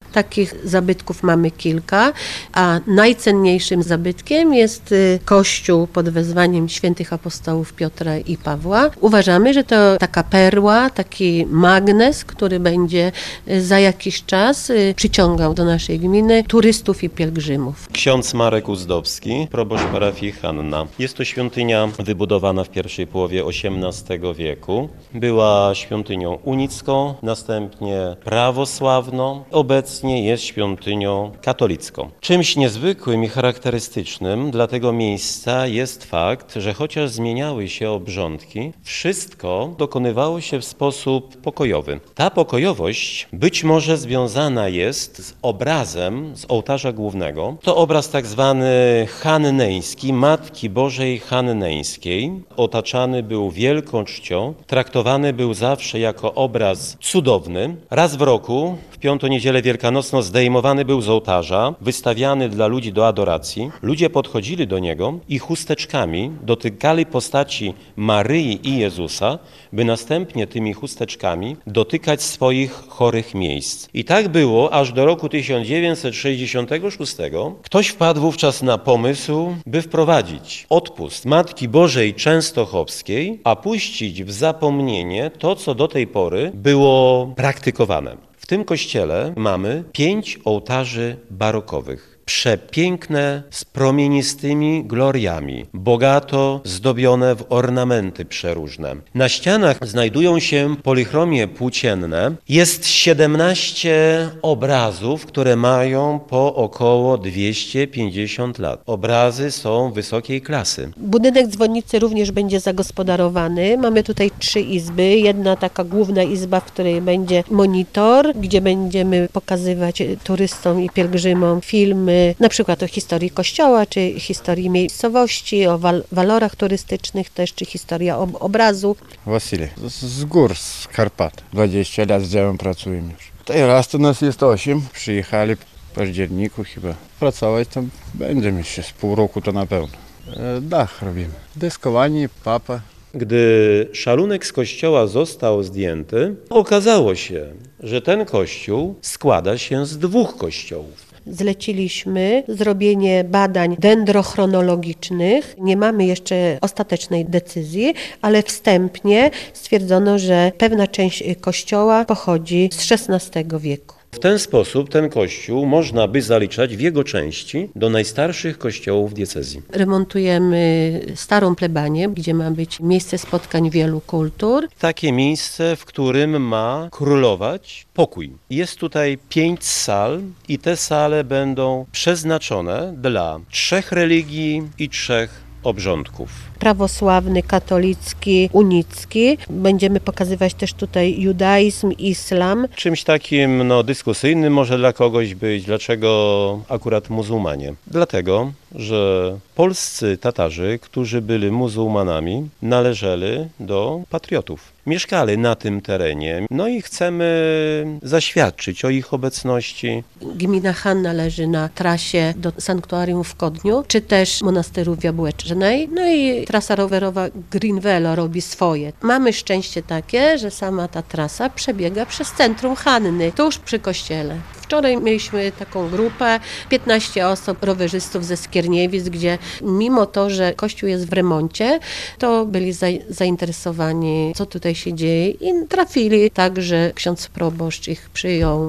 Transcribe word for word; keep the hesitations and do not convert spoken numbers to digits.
Takich zabytków mamy kilka, a najcenniejszym zabytkiem jest kościół pod wezwaniem świętych apostołów Piotra i Pawła. Uważamy, że to taka perła, taki magnes, który będzie za jakiś czas przyciągał do naszej gminy turystów i pielgrzymów. Ksiądz Marek Uzdowski, proboszcz parafii Hanna. Jest to świątynia wybudowana w pierwszej połowie osiemnastego wieku. Była świątynią unicką, następnie prawosławną. Obecnie jest świątynią katolicką. Czymś niezwykłym i charakterystycznym dla tego miejsca jest fakt, że chociaż zmieniały się obrządki, wszystko dokonywało się w sposób pokojowy. Ta pokojowość być może związana jest z obrazem z ołtarza głównego. To obraz tak zwany hanneński, Matki Bożej Hanneńskiej. Otaczany był wielką czcią, traktowany był zawsze jako obraz cudowny. Raz w roku, w piątą niedzielę wielkanocną, zdejmowany był z ołtarza, wystawiany dla ludzi do adoracji. Ludzie podchodzili do niego i chusteczkami dotykali postaci Maryi i Jezusa, by następnie tymi chusteczkami dotykać swoich chorych miejsc. I tak było aż do roku tysiąc dziewięćset sześćdziesiątego szóstego. Ktoś wpadł wówczas na pomysł, by wprowadzić odpust Matki Bożej Częstochowskiej, a puścić w zapomnienie to, co do tej pory było praktykowane. W tym kościele mamy pięć ołtarzy barokowych. Przepiękne, z promienistymi gloriami, bogato zdobione w ornamenty przeróżne. Na ścianach znajdują się polichromie płócienne. Jest siedemnaście obrazów, które mają po około dwieście pięćdziesiąt lat. Obrazy są wysokiej klasy. Budynek dzwonnicy również będzie zagospodarowany. Mamy tutaj trzy izby. Jedna taka główna izba, w której będzie monitor, gdzie będziemy pokazywać turystom i pielgrzymom filmy, na przykład o historii kościoła, czy historii miejscowości, o wal walorach turystycznych też, czy historia ob obrazu. Wasilij, z, z gór, z Karpat. dwadzieścia lat z działem pracujemy już. Teraz to nas jest osiem. Przyjechali w październiku chyba. Pracować tam będziemy jeszcze z pół roku to na pewno. E, dach robimy. Deskowanie, papa. Gdy szalunek z kościoła został zdjęty, okazało się, że ten kościół składa się z dwóch kościołów. Zleciliśmy zrobienie badań dendrochronologicznych. Nie mamy jeszcze ostatecznej decyzji, ale wstępnie stwierdzono, że pewna część kościoła pochodzi z szesnastego wieku. W ten sposób ten kościół można by zaliczać w jego części do najstarszych kościołów diecezji. Remontujemy starą plebanię, gdzie ma być miejsce spotkań wielu kultur. Takie miejsce, w którym ma królować pokój. Jest tutaj pięć sal i te sale będą przeznaczone dla trzech religii i trzech obrządków. Prawosławny, katolicki, unicki. Będziemy pokazywać też tutaj judaizm, islam. Czymś takim no, dyskusyjnym może dla kogoś być, dlaczego akurat muzułmanie. Dlatego, że polscy Tatarzy, którzy byli muzułmanami, należeli do patriotów. Mieszkali na tym terenie, no i chcemy zaświadczyć o ich obecności. Gmina Hanna leży na trasie do sanktuarium w Kodniu, czy też monasteru w Jabłecznej. No i trasa rowerowa Green Velo robi swoje. Mamy szczęście takie, że sama ta trasa przebiega przez centrum Hanny, tuż przy kościele. Wczoraj mieliśmy taką grupę, piętnaście osób, rowerzystów ze Skierniewic, gdzie mimo to, że kościół jest w remoncie, to byli za, zainteresowani, co tutaj się dzieje i trafili tak, że ksiądz proboszcz ich przyjął.